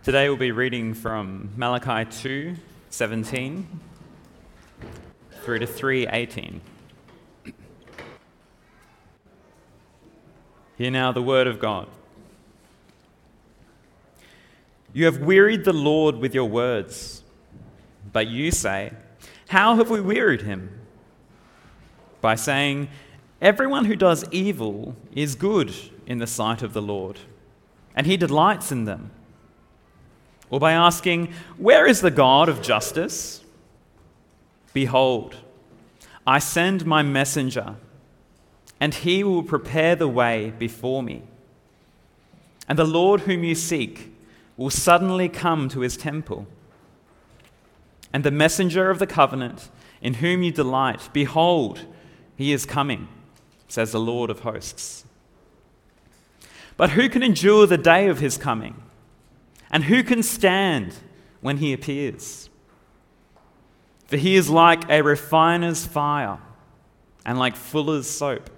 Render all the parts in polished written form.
Today we'll be reading from Malachi 2:17 through to 3:18. Hear now the word of God. You have wearied the Lord with your words, but you say, how have we wearied him? By saying, everyone who does evil is good in the sight of the Lord, and he delights in them. Or by asking, where is the God of justice? Behold, I send my messenger, and he will prepare the way before me. And the Lord whom you seek will suddenly come to his temple. And the messenger of the covenant in whom you delight, behold, he is coming, says the Lord of hosts. But who can endure the day of his coming? And who can stand when he appears? For he is like a refiner's fire and like fuller's soap.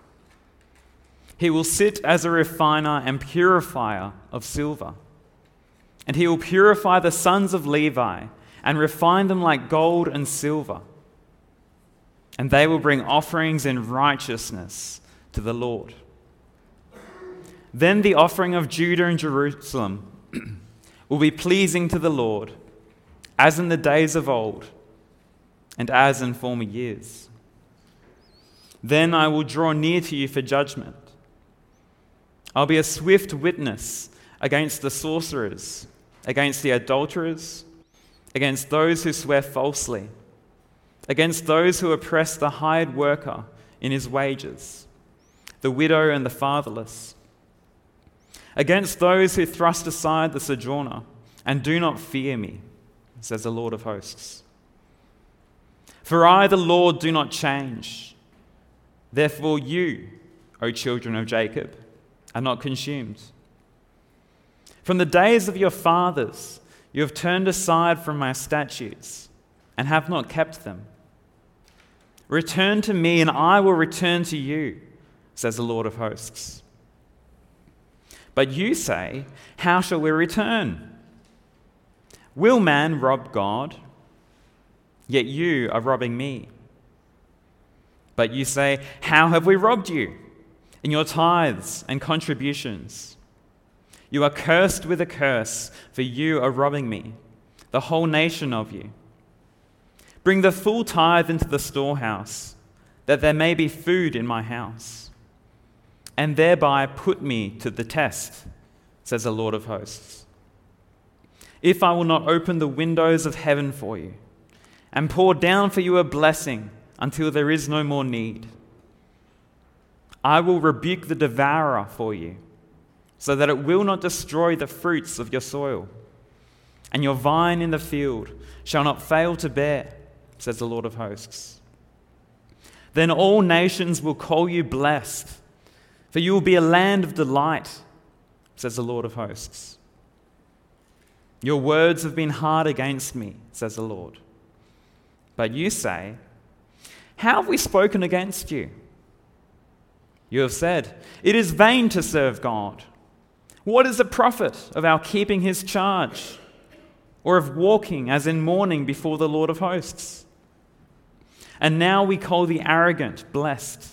He will sit as a refiner and purifier of silver. And he will purify the sons of Levi and refine them like gold and silver. And they will bring offerings in righteousness to the Lord. Then the offering of Judah and Jerusalem will be pleasing to the Lord, as in the days of old, and as in former years. Then I will draw near to you for judgment. I'll be a swift witness against the sorcerers, against the adulterers, against those who swear falsely, against those who oppress the hired worker in his wages, the widow and the fatherless, against those who thrust aside the sojourner and do not fear me, says the Lord of hosts. For I, the Lord, do not change. Therefore you, O children of Jacob, are not consumed. From the days of your fathers, you have turned aside from my statutes and have not kept them. Return to me, and I will return to you, says the Lord of hosts. But you say, how shall we return? Will man rob God? Yet you are robbing me. But you say, how have we robbed you? In your tithes and contributions. You are cursed with a curse, for you are robbing me, the whole nation of you. Bring the full tithe into the storehouse, that there may be food in my house, and thereby put me to the test, says the Lord of hosts. If I will not open the windows of heaven for you, and pour down for you a blessing until there is no more need, I will rebuke the devourer for you, so that it will not destroy the fruits of your soil, and your vine in the field shall not fail to bear, says the Lord of hosts. Then all nations will call you blessed, for you will be a land of delight, says the Lord of hosts. Your words have been hard against me, says the Lord. But you say, how have we spoken against you? You have said, it is vain to serve God. What is the profit of our keeping his charge, or of walking as in mourning before the Lord of hosts? And now we call the arrogant blessed.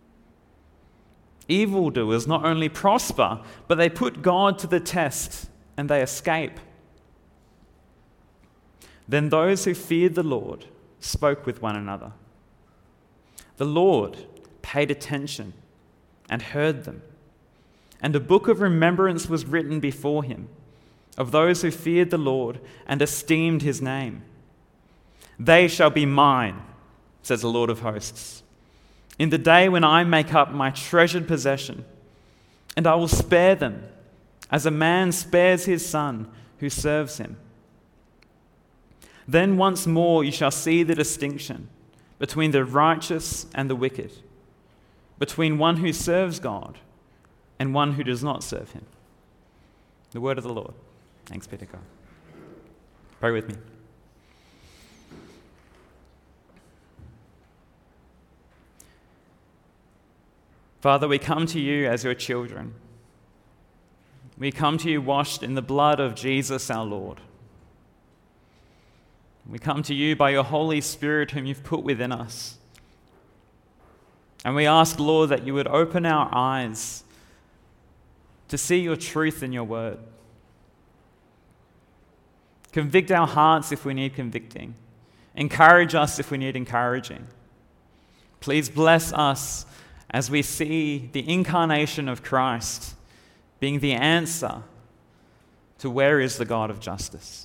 Evildoers not only prosper, but they put God to the test, and they escape. Then those who feared the Lord spoke with one another. The Lord paid attention and heard them, and a book of remembrance was written before him of those who feared the Lord and esteemed his name. They shall be mine, says the Lord of hosts, in the day when I make up my treasured possession, and I will spare them as a man spares his son who serves him. Then once more you shall see the distinction between the righteous and the wicked, between one who serves God and one who does not serve him. The word of the Lord. Thanks be to God. Pray with me. Father, we come to you as your children. We come to you washed in the blood of Jesus our Lord. We come to you by your Holy Spirit whom you've put within us. And we ask, Lord, that you would open our eyes to see your truth in your word. Convict our hearts if we need convicting. Encourage us if we need encouraging. Please bless us as we see the incarnation of Christ being the answer to where is the God of justice.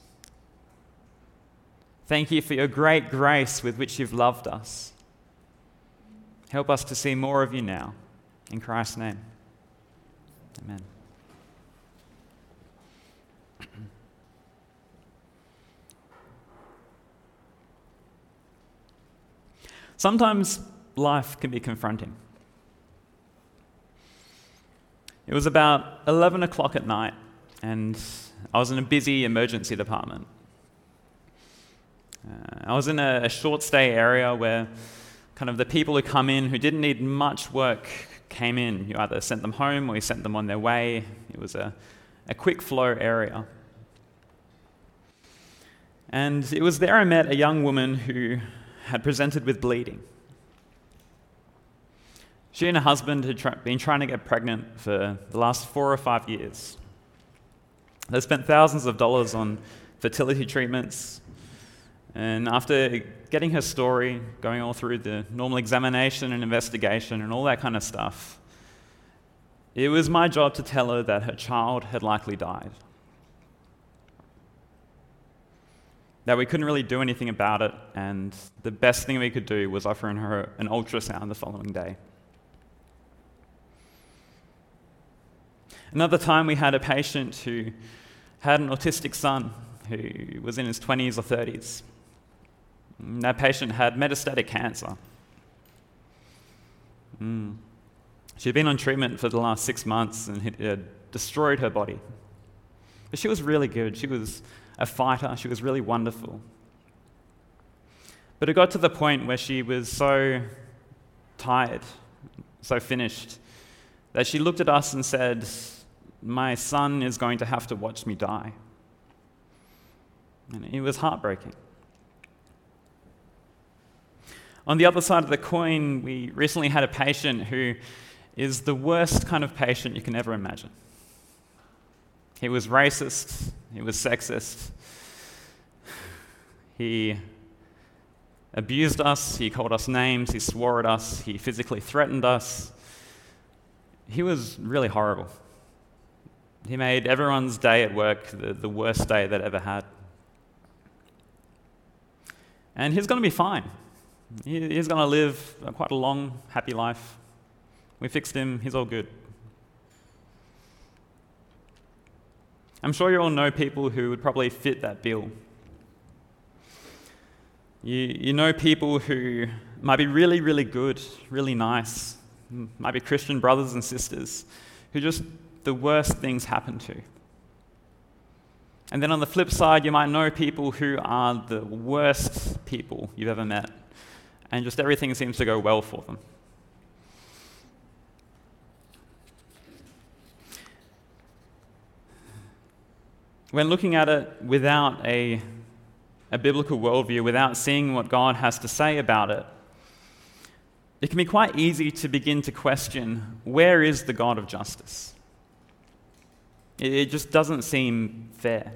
Thank you for your great grace with which you've loved us. Help us to see more of you now. In Christ's name, amen. Sometimes life can be confronting. It was about 11 o'clock at night, and I was in a busy emergency department. I was in a short stay area where kind of the people who come in who didn't need much work came in. You either sent them home or you sent them on their way. It was a quick flow area. And it was there I met a young woman who had presented with bleeding. She and her husband had been trying to get pregnant for the last 4 or 5 years. They spent thousands of dollars on fertility treatments. And after getting her story, going all through the normal examination and investigation and all that kind of stuff, it was my job to tell her that her child had likely died. That we couldn't really do anything about it, and the best thing we could do was offer her an ultrasound the following day. Another time we had a patient who had an autistic son who was in his 20s or 30s. That patient had metastatic cancer. She'd been on treatment for the last 6 months and it had destroyed her body. But she was really good. She was a fighter. She was really wonderful. But it got to the point where she was so tired, so finished, that she looked at us and said, "My son is going to have to watch me die." And it was heartbreaking. On the other side of the coin, we recently had a patient who is the worst kind of patient you can ever imagine. He was racist, he was sexist, he abused us, he called us names, he swore at us, he physically threatened us. He was really horrible. He made everyone's day at work the worst day they'd ever had. And he's going to be fine. He's going to live quite a long, happy life. We fixed him, he's all good. I'm sure you all know people who would probably fit that bill. You know people who might be really, really good, really nice, might be Christian brothers and sisters, who just the worst things happen to. And then on the flip side, you might know people who are the worst people you've ever met, and just everything seems to go well for them. When looking at it without a biblical worldview, without seeing what God has to say about it, it can be quite easy to begin to question, where is the God of justice? It just doesn't seem fair.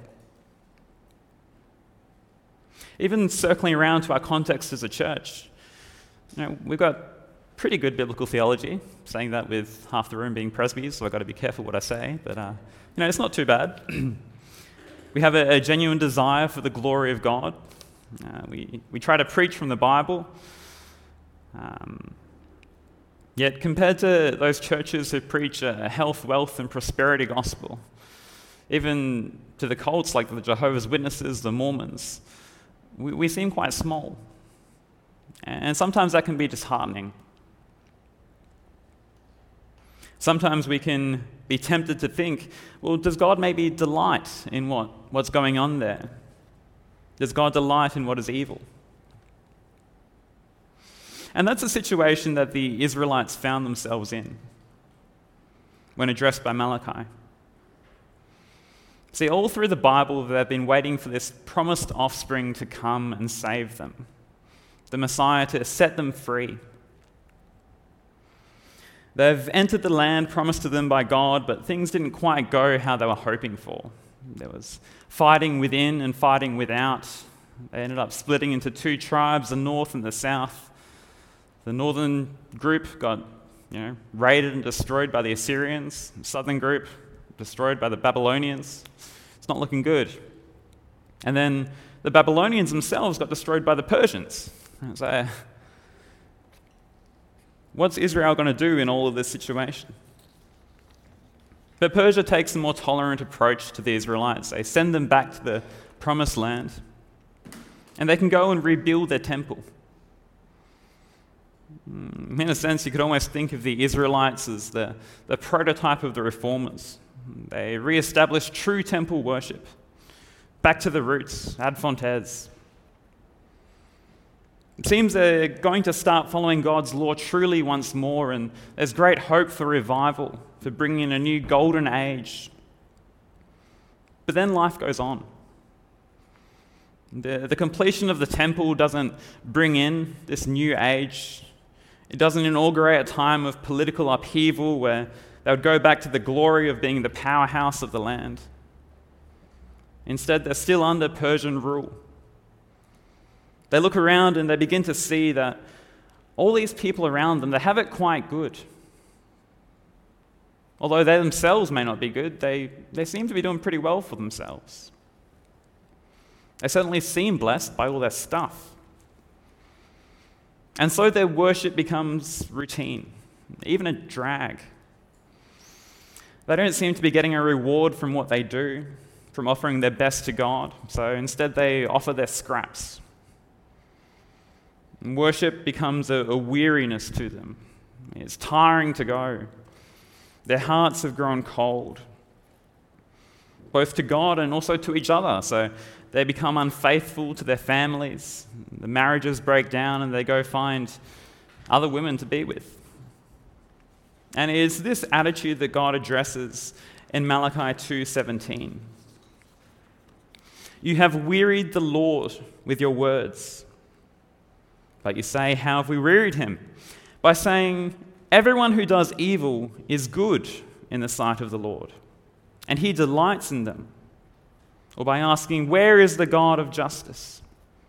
Even circling around to our context as a church, we've got pretty good biblical theology, saying that with half the room being presbyters, so I've got to be careful what I say, but it's not too bad. We have a genuine desire for the glory of God. We try to preach from the Bible. Yet compared to those churches who preach a health, wealth, and prosperity gospel, even to the cults like the Jehovah's Witnesses, the Mormons, we seem quite small. And sometimes that can be disheartening. Sometimes we can be tempted to think, well, does God maybe delight in what's going on there? Does God delight in what is evil? And that's a situation that the Israelites found themselves in when addressed by Malachi. See, all through the Bible, they've been waiting for this promised offspring to come and save them, the Messiah to set them free. They've entered the land promised to them by God, but things didn't quite go how they were hoping for. There was fighting within and fighting without. They ended up splitting into two tribes, the north and the south. The northern group got raided and destroyed by the Assyrians. The southern group destroyed by the Babylonians. It's not looking good. And then the Babylonians themselves got destroyed by the Persians. So, what's Israel going to do in all of this situation? But Persia takes a more tolerant approach to the Israelites. They send them back to the promised land, and they can go and rebuild their temple. In a sense, you could almost think of the Israelites as the prototype of the reformers. They re-established true temple worship, back to the roots, ad fontes. It seems they're going to start following God's law truly once more, and there's great hope for revival, for bringing in a new golden age. But then life goes on. The completion of the temple doesn't bring in this new age. It doesn't inaugurate a time of political upheaval where they would go back to the glory of being the powerhouse of the land. Instead, they're still under Persian rule. They look around and they begin to see that all these people around them, they have it quite good. Although they themselves may not be good, they seem to be doing pretty well for themselves. They certainly seem blessed by all their stuff. And so their worship becomes routine, even a drag. They don't seem to be getting a reward from what they do, from offering their best to God. So instead they offer their scraps. And worship becomes a weariness to them. It's tiring to go. Their hearts have grown cold, both to God and also to each other. So they become unfaithful to their families. The marriages break down and they go find other women to be with. And it is this attitude that God addresses in Malachi 2:17. You have wearied the Lord with your words. But you say, how have we wearied him? By saying, everyone who does evil is good in the sight of the Lord, and he delights in them. Or by asking, where is the God of justice?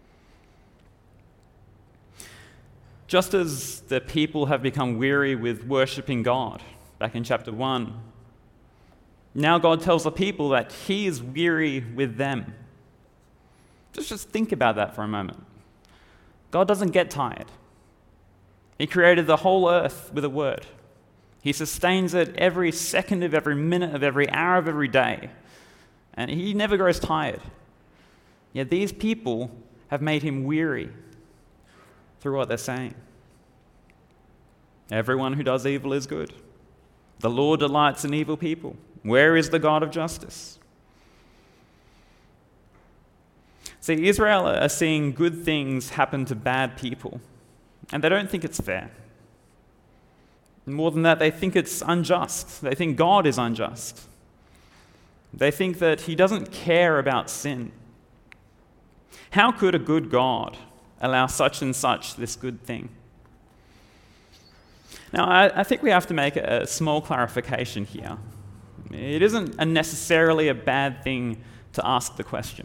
Just as the people have become weary with worshipping God, back in chapter 1, now God tells the people that he is weary with them. Just think about that for a moment. God doesn't get tired. He created the whole earth with a word. He sustains it every second of every minute of every hour of every day. And he never grows tired. Yet these people have made him weary through what they're saying. Everyone who does evil is good. The Lord delights in evil people. Where is the God of justice? See, Israel are seeing good things happen to bad people, and they don't think it's fair. More than that, they think it's unjust. They think God is unjust. They think that he doesn't care about sin. How could a good God allow such and such this good thing? Now, I think we have to make a small clarification here. It isn't necessarily a bad thing to ask the question.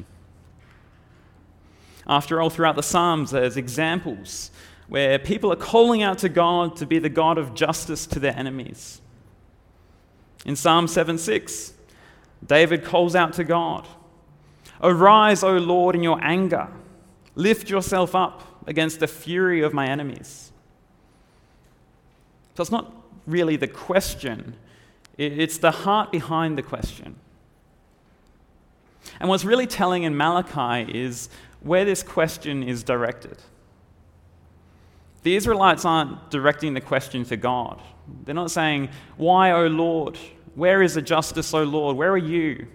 After all, throughout the Psalms, there's examples where people are calling out to God to be the God of justice to their enemies. In Psalm 7:6, David calls out to God, "Arise, O Lord, in your anger. Lift yourself up against the fury of my enemies." So it's not really the question, it's the heart behind the question. And what's really telling in Malachi is where this question is directed. The Israelites aren't directing the question to God. They're not saying, "Why, O Lord? Where is the justice, O Lord? Where are you?"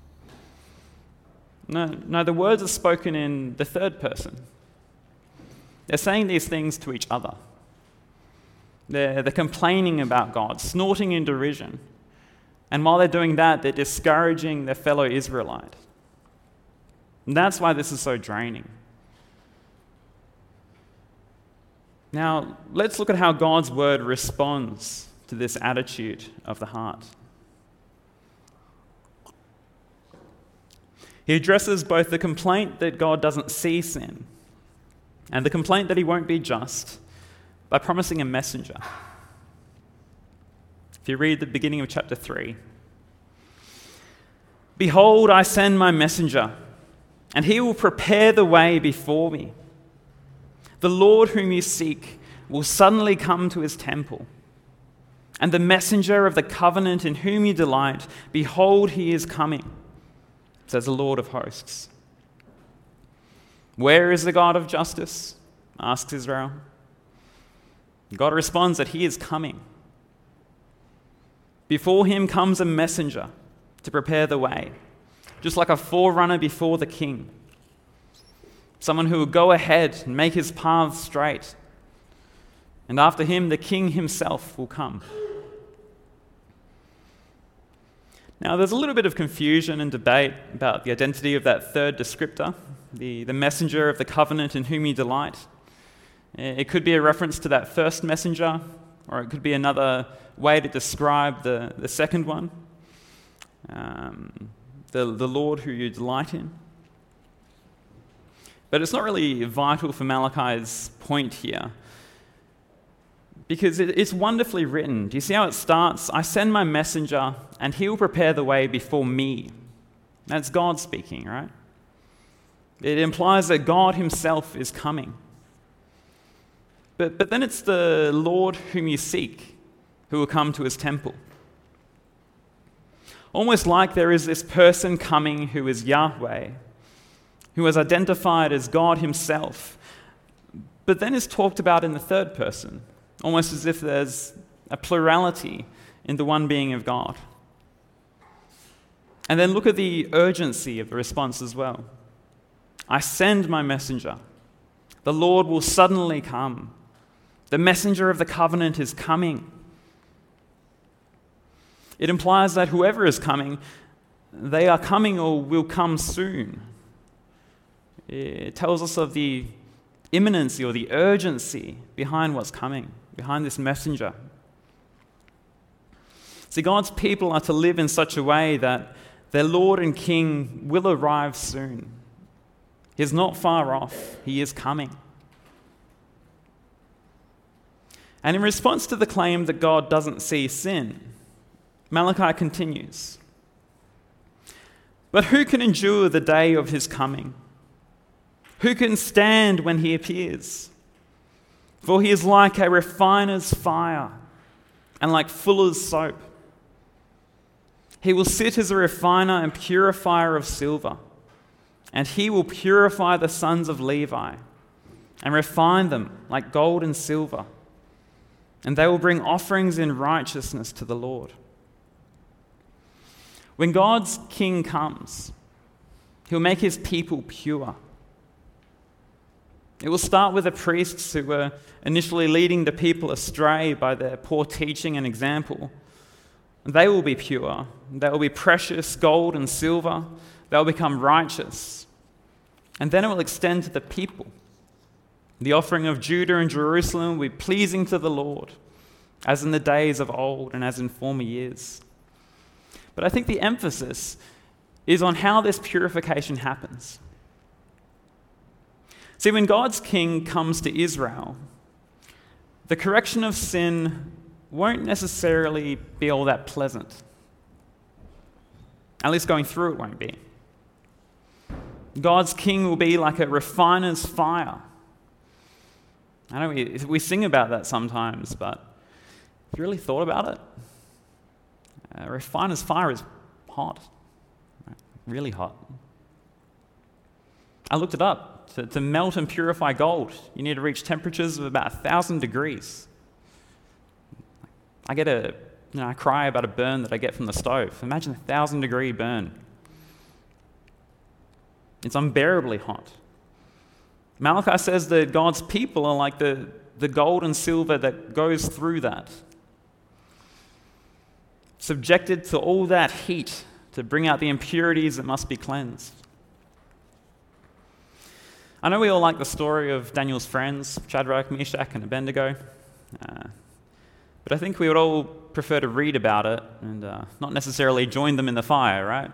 No, the words are spoken in the third person. They're saying these things to each other. They're complaining about God, snorting in derision. And while they're doing that, they're discouraging their fellow Israelite. And that's why this is so draining. Now, let's look at how God's word responds to this attitude of the heart. He addresses both the complaint that God doesn't see sin and the complaint that he won't be just by promising a messenger. If you read the beginning of chapter 3, "Behold, I send my messenger, and he will prepare the way before me. The Lord whom you seek will suddenly come to his temple. And the messenger of the covenant in whom you delight, behold, he is coming, says the Lord of hosts." "Where is the God of justice?" asks Israel. God responds that he is coming. Before him comes a messenger to prepare the way, just like a forerunner before the king. Someone who will go ahead and make his path straight. And after him, the king himself will come. Now, there's a little bit of confusion and debate about the identity of that third descriptor, the messenger of the covenant in whom you delight. It could be a reference to that first messenger, or it could be another way to describe the second one, the Lord who you delight in. But it's not really vital for Malachi's point here, because it's wonderfully written. Do you see how it starts? "I send my messenger, and he will prepare the way before me." That's God speaking, right? It implies that God himself is coming. But then it's the Lord whom you seek who will come to his temple. Almost like there is this person coming who is Yahweh, who is identified as God himself, but then is talked about in the third person, almost as if there's a plurality in the one being of God. And then look at the urgency of the response as well. "I send my messenger. The Lord will suddenly come. The messenger of the covenant is coming." It implies that whoever is coming, they are coming or will come soon. It tells us of the imminency or the urgency behind what's coming, behind this messenger. See, God's people are to live in such a way that their Lord and King will arrive soon. He is not far off. He is coming. And in response to the claim that God doesn't see sin, Malachi continues, "But who can endure the day of his coming? Who can stand when he appears? For he is like a refiner's fire and like fuller's soap. He will sit as a refiner and purifier of silver, and he will purify the sons of Levi and refine them like gold and silver, and they will bring offerings in righteousness to the Lord." When God's king comes, he'll make his people pure. It will start with the priests who were initially leading the people astray by their poor teaching and example. They will be pure. They will be precious gold and silver. They will become righteous. And then it will extend to the people. The offering of Judah and Jerusalem will be pleasing to the Lord, as in the days of old and as in former years. But I think the emphasis is on how this purification happens. See, when God's king comes to Israel, the correction of sin won't necessarily be all that pleasant. At least going through it won't be. God's king will be like a refiner's fire. I know we sing about that sometimes, but have you really thought about it? A refiner's fire is hot, really hot. I looked it up. To melt and purify gold, you need to reach temperatures of about 1,000 degrees. I cry about a burn that I get from the stove. Imagine a 1,000-degree burn. It's unbearably hot. Malachi says that God's people are like the gold and silver that goes through that. subjected to all that heat to bring out the impurities that must be cleansed. I know we all like the story of Daniel's friends, Shadrach, Meshach, and Abednego, but I think we would all prefer to read about it and not necessarily join them in the fire, right?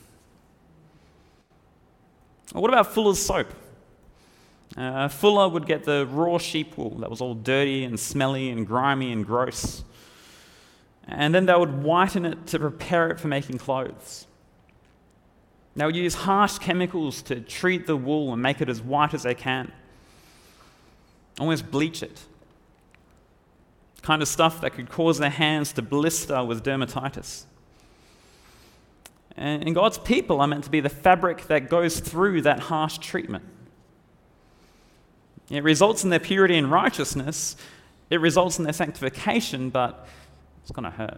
Or what about Fuller's soap? Fuller would get the raw sheep wool that was all dirty and smelly and grimy and gross, and then they would whiten it to prepare it for making clothes. They would use harsh chemicals to treat the wool and make it as white as they can, almost bleach it. Kind of stuff that could cause their hands to blister with dermatitis. And God's people are meant to be the fabric that goes through that harsh treatment. It results in their purity and righteousness. It results in their sanctification, but it's going to hurt.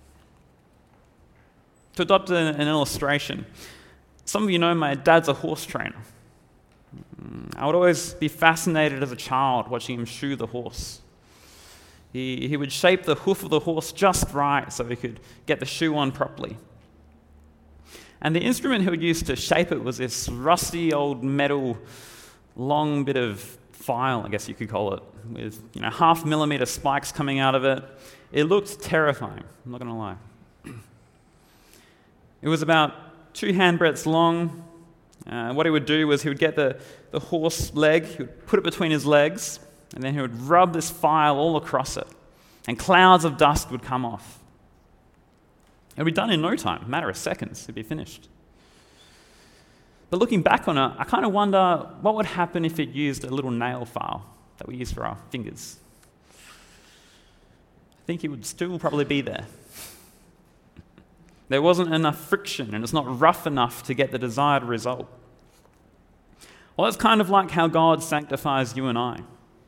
To adopt an illustration, some of you know my dad's a horse trainer. I would always be fascinated as a child watching him shoe the horse. He would shape the hoof of the horse just right so he could get the shoe on properly. And the instrument he would use to shape it was this rusty old metal, long bit of file, I guess you could call it, with 0.5 millimeter spikes coming out of it. It looked terrifying, I'm not going to lie. It was about 2 handbreadths long. What he would do was he would get the horse leg, he would put it between his legs, and then he would rub this file all across it, and clouds of dust would come off. It would be done in no time, a matter of seconds, it'd be finished. But looking back on it, I kind of wonder what would happen if it used a little nail file that we use for our fingers. I think it would still probably be there. There wasn't enough friction, and it's not rough enough to get the desired result. Well, it's kind of like how God sanctifies you and I.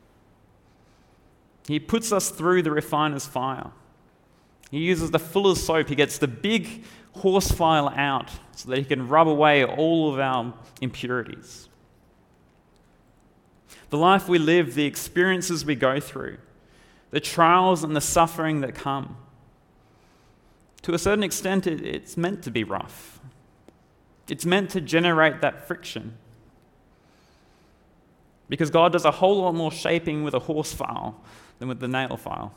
He puts us through the refiner's fire. He uses the fuller's soap. He gets the big horse file out so that he can rub away all of our impurities. The life we live, the experiences we go through, the trials and the suffering that come, to a certain extent, it's meant to be rough. It's meant to generate that friction. Because God does a whole lot more shaping with a horse file than with the nail file.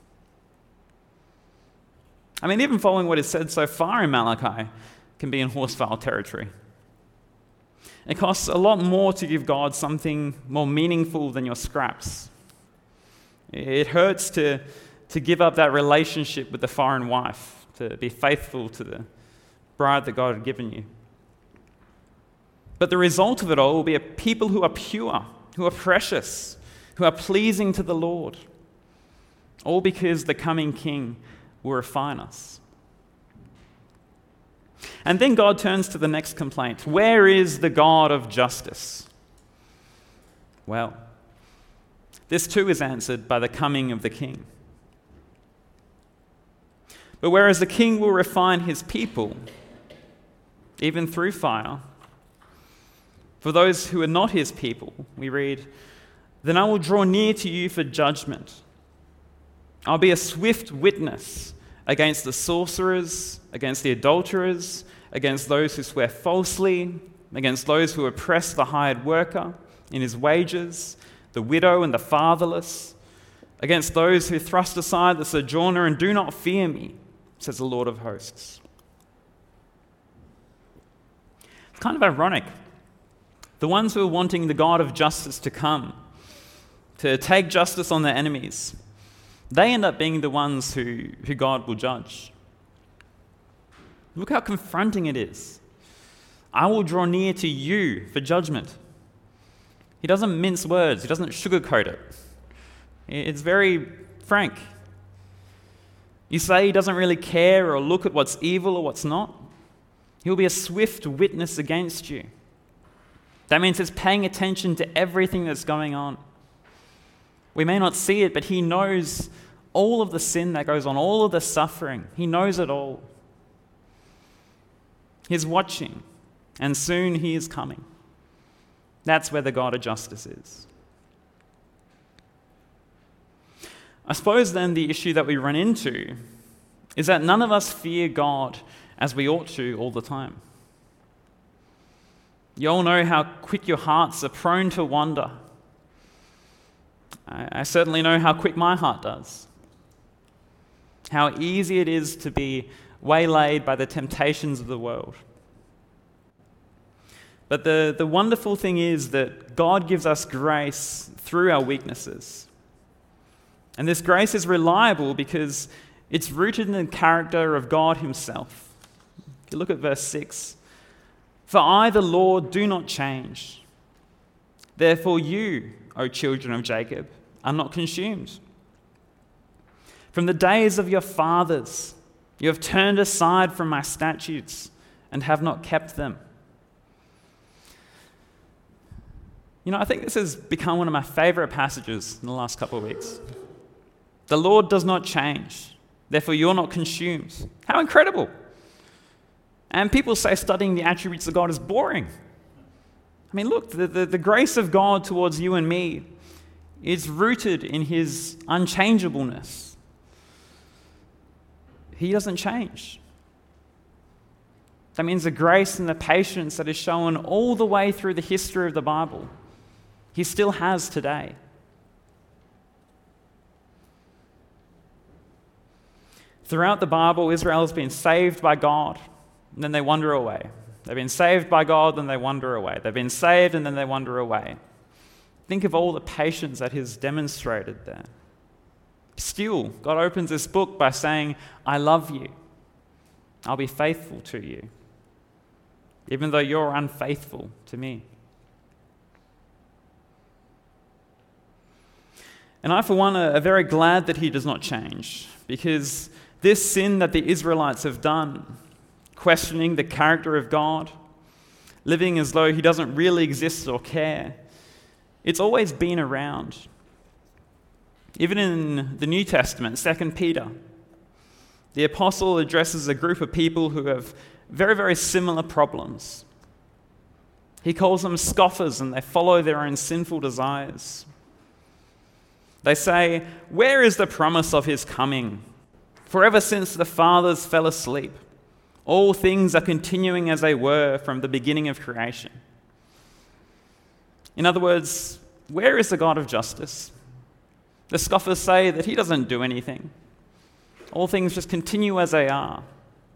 I mean, even following what is said so far in Malachi can be in horse file territory. It costs a lot more to give God something more meaningful than your scraps. It hurts to give up that relationship with the foreign wife, to be faithful to the bride that God had given you. But the result of it all will be a people who are pure, who are precious, who are pleasing to the Lord, all because the coming King will refine us. And then God turns to the next complaint. Where is the God of justice? Well, this too is answered by the coming of the King. But whereas the King will refine his people, even through fire, for those who are not his people, we read, "Then I will draw near to you for judgment. I'll be a swift witness against the sorcerers, against the adulterers, against those who swear falsely, against those who oppress the hired worker in his wages, the widow and the fatherless, against those who thrust aside the sojourner and do not fear me, says the Lord of hosts." It's kind of ironic. The ones who are wanting the God of justice to come, to take justice on their enemies, they end up being the ones who God will judge. Look how confronting it is. I will draw near to you for judgment. He doesn't mince words. He doesn't sugarcoat it. It's very frank. You say he doesn't really care or look at what's evil or what's not. He'll be a swift witness against you. That means he's paying attention to everything that's going on. We may not see it, but he knows all of the sin that goes on, all of the suffering. He knows it all. He's watching, and soon he is coming. That's where the God of justice is. I suppose then the issue that we run into is that none of us fear God as we ought to all the time. You all know how quick your hearts are prone to wander. I certainly know how quick my heart does. How easy it is to be waylaid by the temptations of the world. But the wonderful thing is that God gives us grace through our weaknesses. And this grace is reliable because it's rooted in the character of God himself. If you look at verse 6, "For I, the Lord, do not change. Therefore you, O children of Jacob, are not consumed. From the days of your fathers, you have turned aside from my statutes and have not kept them." You know, I think this has become one of my favorite passages in the last couple of weeks. The Lord does not change, therefore you're not consumed. How incredible! And people say studying the attributes of God is boring. I mean, look, the grace of God towards you and me is rooted in his unchangeableness. He doesn't change. That means the grace and the patience that is shown all the way through the history of the Bible, he still has today. Throughout the Bible, Israel has been saved by God, and then they wander away. They've been saved by God, then they wander away. They've been saved, and then they wander away. Think of all the patience that is demonstrated there. Still, God opens this book by saying, "I love you. I'll be faithful to you, even though you're unfaithful to me." And I, for one, are very glad that he does not change, because this sin that the Israelites have done, questioning the character of God, living as though he doesn't really exist or care, it's always been around. Even in the New Testament, 2 Peter, the apostle addresses a group of people who have very, very similar problems. He calls them scoffers, and they follow their own sinful desires. They say, "Where is the promise of his coming? For ever since the fathers fell asleep, all things are continuing as they were from the beginning of creation." In other words, where is the God of justice? The scoffers say that he doesn't do anything. All things just continue as they are.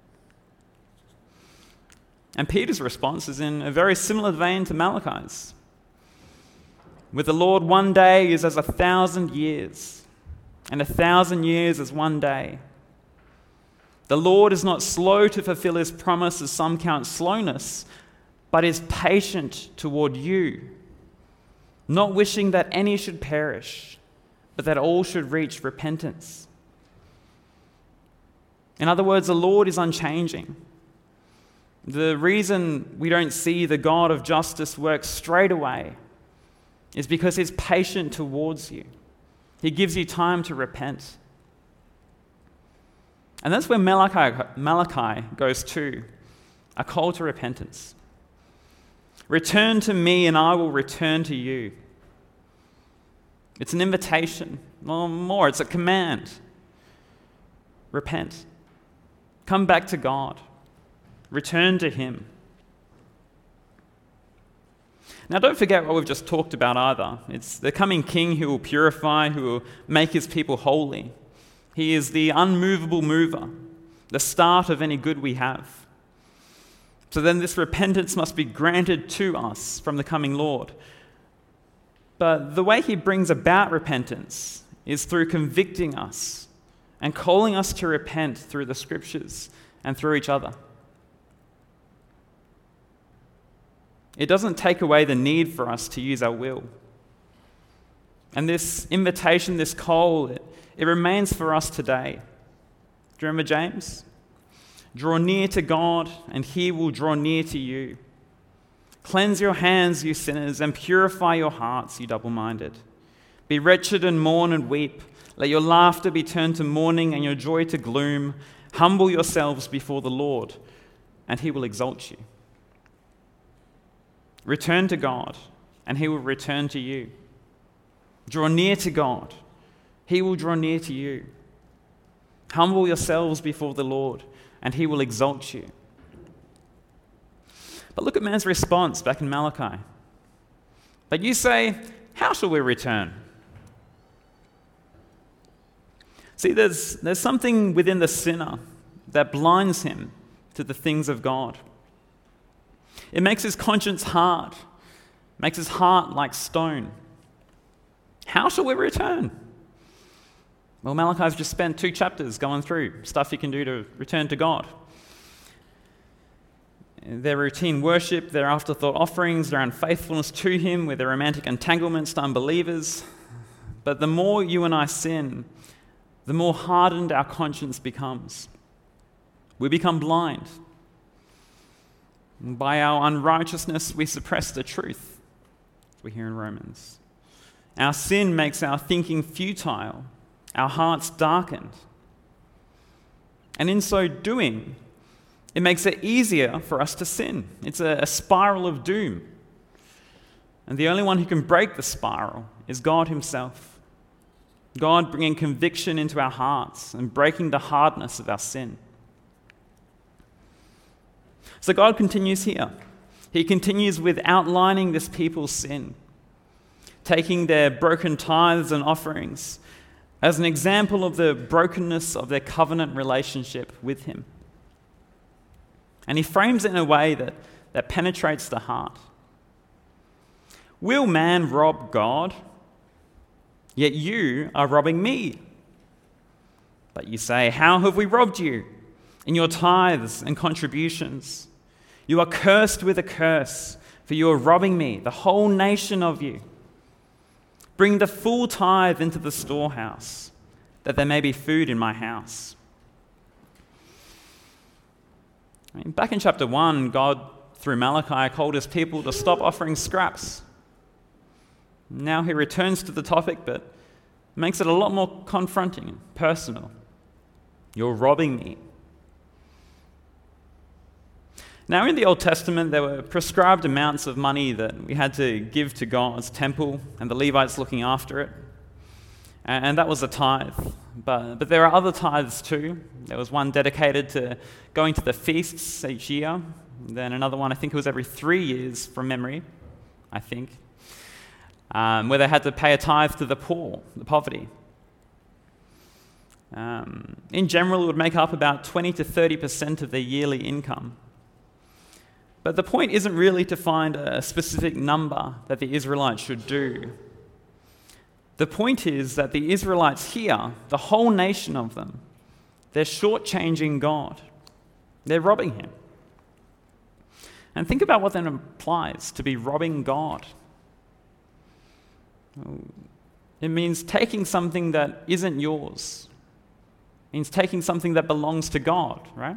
And Peter's response is in a very similar vein to Malachi's. "With the Lord, one day is as 1,000 years, and 1,000 years as one day. The Lord is not slow to fulfill his promise, as some count slowness, but is patient toward you, not wishing that any should perish, but that all should reach repentance." In other words, the Lord is unchanging. The reason we don't see the God of justice work straight away is because he's patient towards you. He gives you time to repent. And that's where Malachi goes to, a call to repentance. "Return to me and I will return to you." It's an invitation. Well, more, it's a command. Repent. Come back to God. Return to him. Now, don't forget what we've just talked about either. It's the coming king who will purify, who will make his people holy. He is the unmovable mover, the start of any good we have. So then this repentance must be granted to us from the coming Lord. But the way he brings about repentance is through convicting us and calling us to repent through the scriptures and through each other. It doesn't take away the need for us to use our will. And this invitation, this call, it remains for us today. Do you remember James? "Draw near to God, and he will draw near to you. Cleanse your hands, you sinners, and purify your hearts, you double-minded. Be wretched and mourn and weep. Let your laughter be turned to mourning and your joy to gloom. Humble yourselves before the Lord, and he will exalt you." Return to God, and he will return to you. Draw near to God. He will draw near to you. Humble yourselves before the Lord, and he will exalt you. But look at man's response back in Malachi. But you say, how shall we return? See, there's something within the sinner that blinds him to the things of God. It makes his conscience hard, makes his heart like stone. How shall we return? Well, Malachi's just spent 2 chapters going through stuff you can do to return to God. Their routine worship, their afterthought offerings, their unfaithfulness to him with their romantic entanglements to unbelievers. But the more you and I sin, the more hardened our conscience becomes. We become blind. And by our unrighteousness, we suppress the truth, as we hear in Romans. Our sin makes our thinking futile, our hearts darkened. And in so doing, it makes it easier for us to sin. It's a spiral of doom. And the only one who can break the spiral is God himself. God bringing conviction into our hearts and breaking the hardness of our sin. So God continues here. He continues with outlining this people's sin, taking their broken tithes and offerings as an example of the brokenness of their covenant relationship with him. And he frames it in a way that penetrates the heart. Will man rob God? Yet you are robbing me. But you say, how have we robbed you? In your tithes and contributions. You are cursed with a curse, for you are robbing me, the whole nation of you. Bring the full tithe into the storehouse, that there may be food in my house. Back in chapter 1, God, through Malachi, called his people to stop offering scraps. Now he returns to the topic, but makes it a lot more confronting and personal. You're robbing me. Now, in the Old Testament, there were prescribed amounts of money that we had to give to God's temple and the Levites looking after it. And that was a tithe. But there are other tithes too. There was one dedicated to going to the feasts each year. Then another one, I think it was every 3 years from memory, I think, where they had to pay a tithe to the poor, the poverty. In general, it would make up about 20 to 30% of their yearly income. But the point isn't really to find a specific number that the Israelites should do. The point is that the Israelites here, the whole nation of them, they're shortchanging God. They're robbing him. And think about what that implies, to be robbing God. It means taking something that isn't yours. It means taking something that belongs to God, right?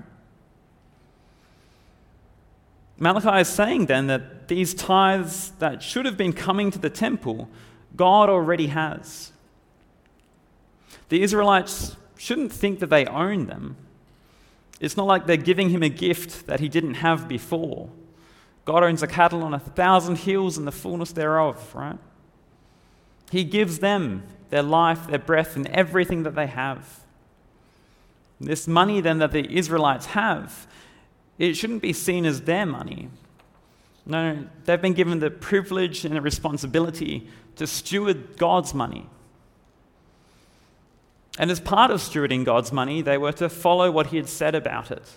Malachi is saying then that these tithes that should have been coming to the temple, God already has. The Israelites shouldn't think that they own them. It's not like they're giving him a gift that he didn't have before. God owns the cattle on 1,000 hills and the fullness thereof, right? He gives them their life, their breath, and everything that they have. This money then that the Israelites have, it shouldn't be seen as their money. No, they've been given the privilege and the responsibility to steward God's money. And as part of stewarding God's money, they were to follow what he had said about it.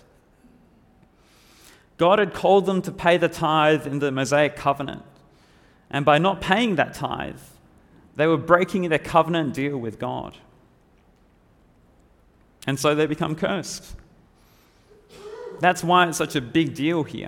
God had called them to pay the tithe in the Mosaic covenant. And by not paying that tithe, they were breaking their covenant deal with God. And so they become cursed. That's why it's such a big deal here.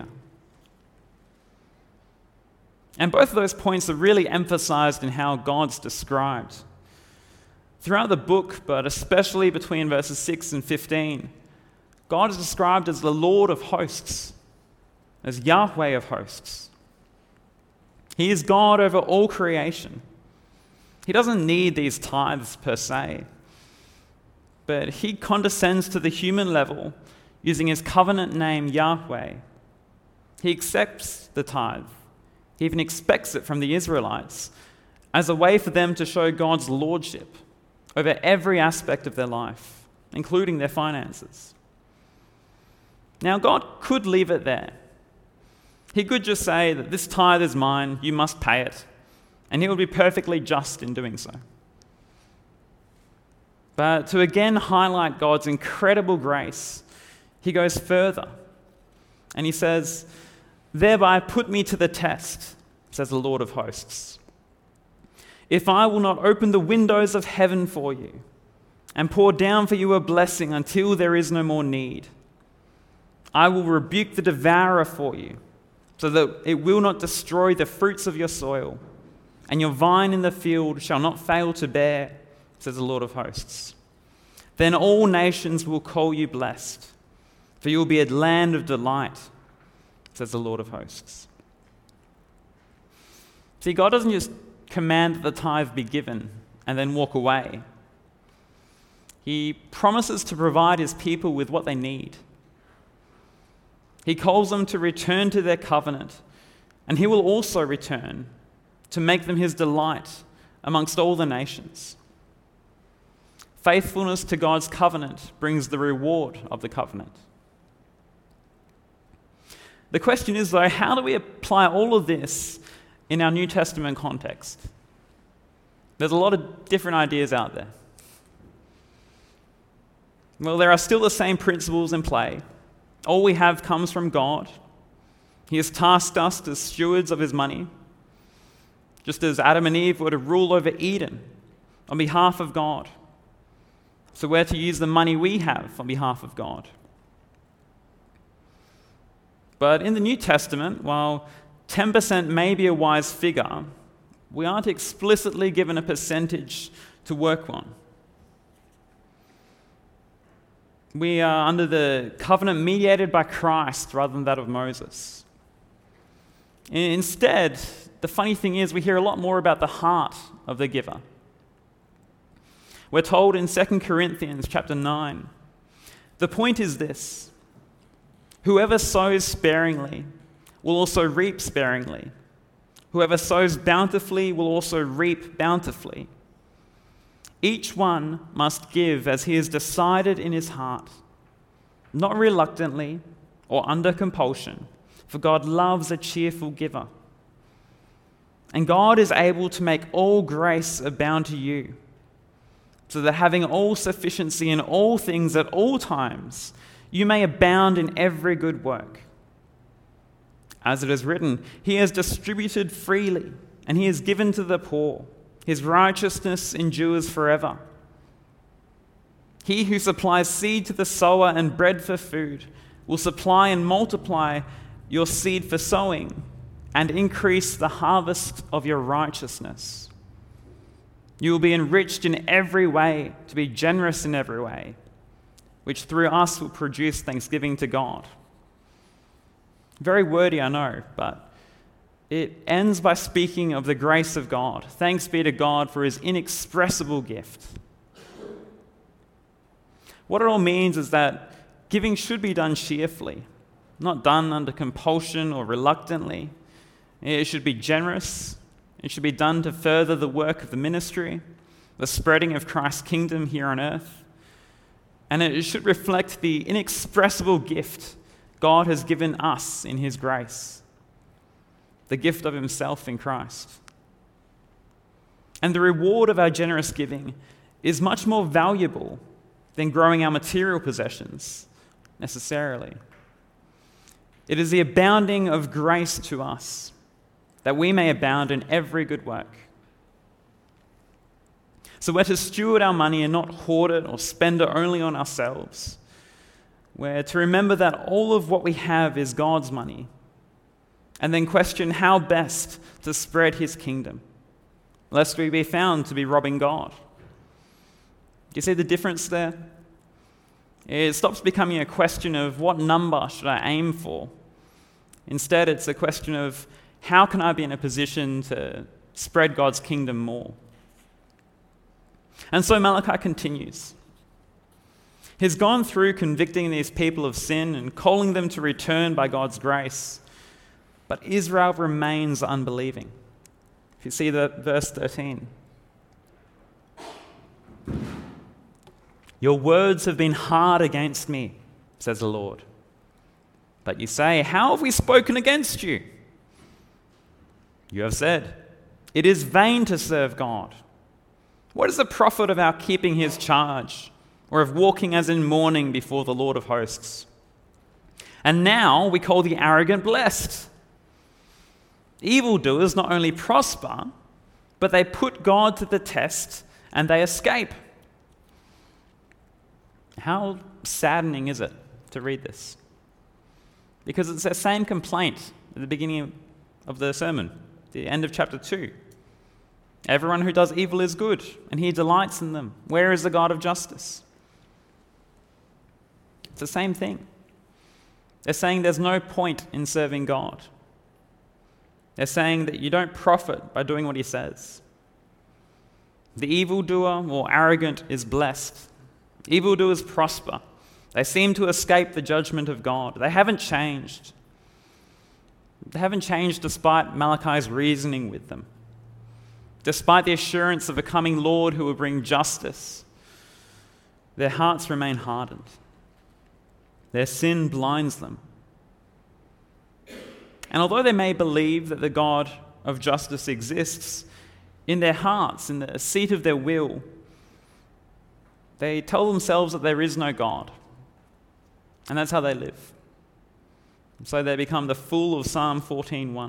And both of those points are really emphasized in how God's described. Throughout the book, but especially between verses 6 and 15, God is described as the Lord of hosts, as Yahweh of hosts. He is God over all creation. He doesn't need these tithes per se, but he condescends to the human level using his covenant name Yahweh. He accepts the tithe. He even expects it from the Israelites as a way for them to show God's lordship over every aspect of their life, including their finances. Now, God could leave it there. He could just say that this tithe is mine, you must pay it, and he would be perfectly just in doing so. But to again highlight God's incredible grace, he goes further, and he says, "Thereby put me to the test," says the Lord of hosts, "if I will not open the windows of heaven for you and pour down for you a blessing until there is no more need. I will rebuke the devourer for you, so that it will not destroy the fruits of your soil, and your vine in the field shall not fail to bear," says the Lord of hosts. "Then all nations will call you blessed, for you will be a land of delight," says the Lord of hosts. See, God doesn't just command that the tithe be given and then walk away. He promises to provide his people with what they need. He calls them to return to their covenant, and he will also return to make them his delight amongst all the nations. Faithfulness to God's covenant brings the reward of the covenant. The question is, though, how do we apply all of this in our New Testament context? There's a lot of different ideas out there. Well, there are still the same principles in play. All we have comes from God. He has tasked us as stewards of his money, just as Adam and Eve were to rule over Eden on behalf of God. So we're to use the money we have on behalf of God. But in the New Testament, while 10% may be a wise figure, we aren't explicitly given a percentage to work on. We are under the covenant mediated by Christ rather than that of Moses. Instead, the funny thing is we hear a lot more about the heart of the giver. We're told in 2 Corinthians chapter 9, the point is this: whoever sows sparingly will also reap sparingly. Whoever sows bountifully will also reap bountifully. Each one must give as he has decided in his heart, not reluctantly or under compulsion, for God loves a cheerful giver. And God is able to make all grace abound to you, so that having all sufficiency in all things at all times, you may abound in every good work. As it is written, he has distributed freely, and he has given to the poor. His righteousness endures forever. He who supplies seed to the sower and bread for food will supply and multiply your seed for sowing and increase the harvest of your righteousness. You will be enriched in every way to be generous in every way, which through us will produce thanksgiving to God. Very wordy, I know, but it ends by speaking of the grace of God. Thanks be to God for his inexpressible gift. What it all means is that giving should be done cheerfully, not done under compulsion or reluctantly. It should be generous. It should be done to further the work of the ministry, the spreading of Christ's kingdom here on earth. And it should reflect the inexpressible gift God has given us in his grace, the gift of himself in Christ. And the reward of our generous giving is much more valuable than growing our material possessions necessarily. It is the abounding of grace to us, that we may abound in every good work. So we're to steward our money and not hoard it or spend it only on ourselves. We're to remember that all of what we have is God's money, and then question how best to spread his kingdom, lest we be found to be robbing God. Do you see the difference there? It stops becoming a question of what number should I aim for. Instead, it's a question of how can I be in a position to spread God's kingdom more. And so Malachi continues. He's gone through convicting these people of sin and calling them to return by God's grace. But Israel remains unbelieving. If you see the verse 13. Your words have been hard against me, says the Lord. But you say, how have we spoken against you? You have said, it is vain to serve God. What is the profit of our keeping his charge, or of walking as in mourning before the Lord of hosts? And now we call the arrogant blessed. Evildoers not only prosper, but they put God to the test and they escape. How saddening is it to read this? Because it's the same complaint at the beginning of the sermon, the end of chapter 2. Everyone who does evil is good, and he delights in them. Where is the God of justice? It's the same thing. They're saying there's no point in serving God. They're saying that you don't profit by doing what he says. The evildoer or arrogant is blessed. Evildoers prosper. They seem to escape the judgment of God. They haven't changed. They haven't changed despite Malachi's reasoning with them. Despite the assurance of a coming Lord who will bring justice, their hearts remain hardened. Their sin blinds them. And although they may believe that the God of justice exists, in their hearts, in the seat of their will, they tell themselves that there is no God. And that's how they live. So they become the fool of Psalm 14:1.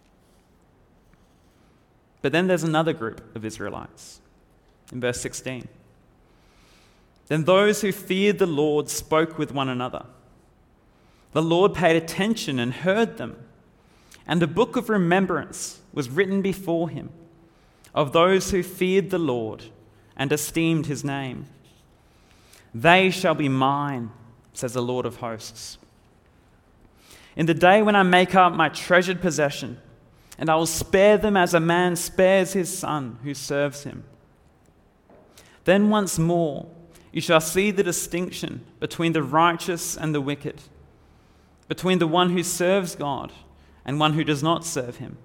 But then there's another group of Israelites in verse 16. Then those who feared the Lord spoke with one another. The Lord paid attention and heard them, and a book of remembrance was written before him of those who feared the Lord and esteemed his name. They shall be mine, says the Lord of hosts. In the day when I make up my treasured possession, and I will spare them as a man spares his son who serves him. Then once more you shall see the distinction between the righteous and the wicked, between the one who serves God and one who does not serve him.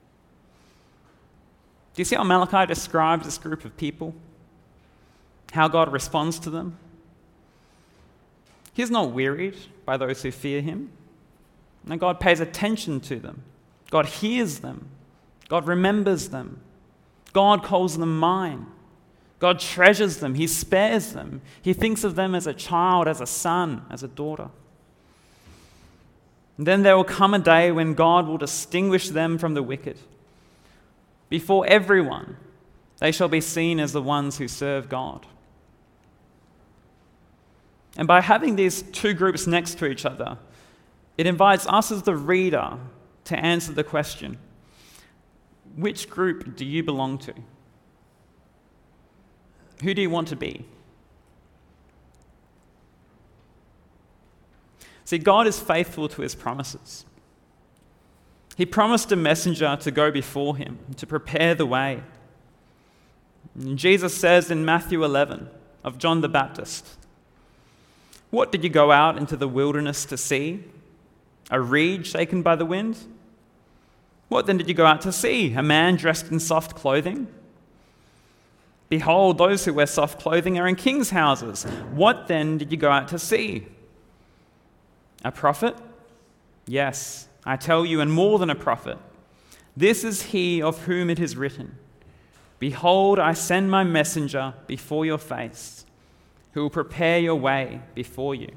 Do you see how Malachi describes this group of people? How God responds to them? He's not wearied by those who fear him. And God pays attention to them. God hears them. God remembers them. God calls them mine. God treasures them. He spares them. He thinks of them as a child, as a son, as a daughter. And then there will come a day when God will distinguish them from the wicked. Before everyone, they shall be seen as the ones who serve God. And by having these two groups next to each other, it invites us as the reader to answer the question, which group do you belong to? Who do you want to be? See, God is faithful to his promises. He promised a messenger to go before him, to prepare the way. And Jesus says in Matthew 11 of John the Baptist, "What did you go out into the wilderness to see? A reed shaken by the wind? What then did you go out to see? A man dressed in soft clothing? Behold, those who wear soft clothing are in kings' houses. What then did you go out to see? A prophet? Yes, I tell you, and more than a prophet. This is he of whom it is written, Behold, I send my messenger before your face, who will prepare your way before you."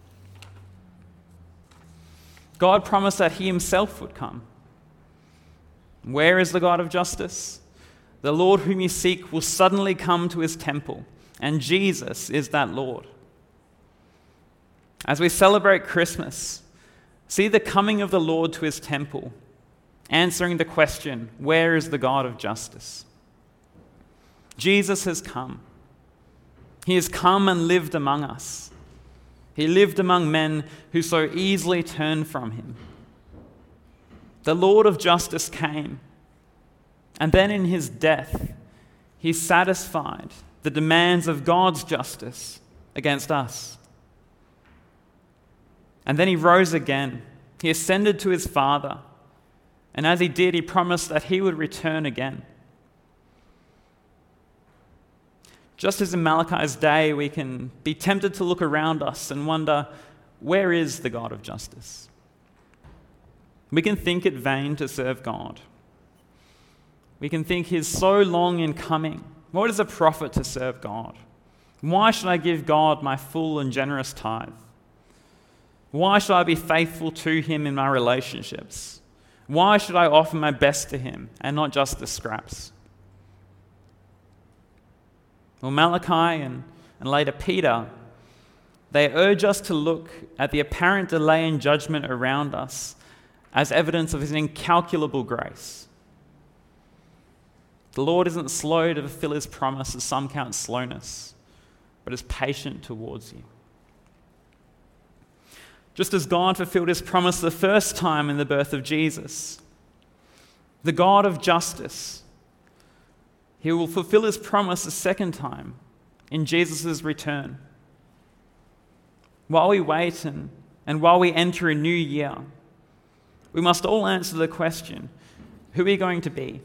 God promised that he himself would come. Where is the God of justice? The Lord whom you seek will suddenly come to his temple, and Jesus is that Lord. As we celebrate Christmas, see the coming of the Lord to his temple, answering the question, where is the God of justice? Jesus has come. He has come and lived among us. He lived among men who so easily turned from him. The Lord of justice came, and then in his death, he satisfied the demands of God's justice against us. And then he rose again. He ascended to his Father, and as he did, he promised that he would return again. Just as in Malachi's day, we can be tempted to look around us and wonder, where is the God of justice? We can think it vain to serve God. We can think He's so long in coming. What is a profit to serve God? Why should I give God my full and generous tithe? Why should I be faithful to Him in my relationships? Why should I offer my best to Him and not just the scraps? Well, Malachi and later Peter, they urge us to look at the apparent delay in judgment around us as evidence of His incalculable grace. The Lord isn't slow to fulfill His promise, as some count slowness, but is patient towards you. Just as God fulfilled His promise the first time in the birth of Jesus, the God of justice, He will fulfill His promise a second time in Jesus' return. While we wait and while we enter a new year, we must all answer the question, who are you going to be?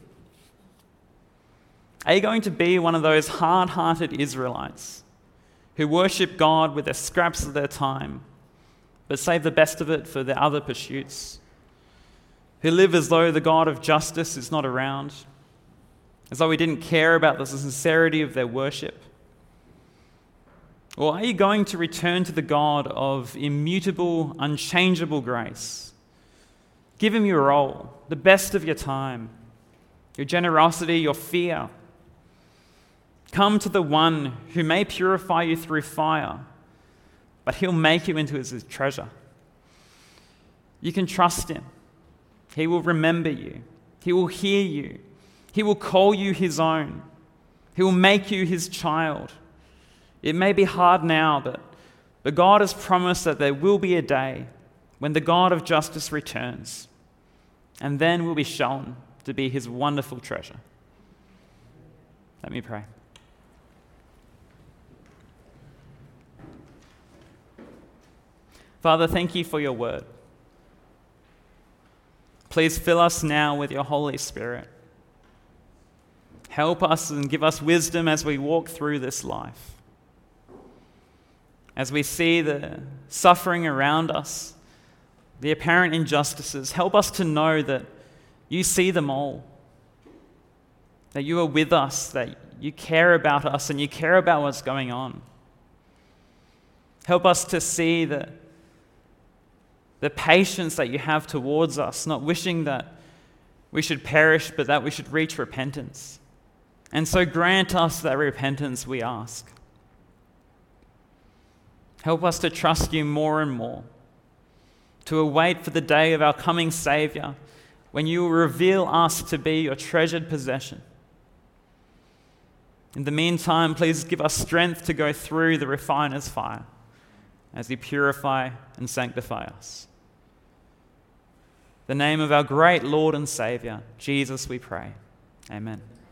Are you going to be one of those hard-hearted Israelites who worship God with the scraps of their time, but save the best of it for their other pursuits? Who live as though the God of justice is not around, as though He didn't care about the sincerity of their worship? Or are you going to return to the God of immutable, unchangeable grace? Give Him your all, the best of your time, your generosity, your fear. Come to the one who may purify you through fire, but He'll make you into His treasure. You can trust Him. He will remember you. He will hear you. He will call you His own. He will make you His child. It may be hard now, but God has promised that there will be a day when the God of justice returns, and then we'll be shown to be His wonderful treasure. Let me pray. Father, thank You for Your word. Please fill us now with Your Holy Spirit. Help us and give us wisdom as we walk through this life. As we see the suffering around us, the apparent injustices, help us to know that You see them all, that You are with us, that You care about us and You care about what's going on. Help us to see the patience that You have towards us, not wishing that we should perish, but that we should reach repentance. And so grant us that repentance, we ask. Help us to trust You more and more, to await for the day of our coming Saviour, when You will reveal us to be Your treasured possession. In the meantime, please give us strength to go through the refiner's fire as You purify and sanctify us. In the name of our great Lord and Saviour, Jesus, we pray. Amen.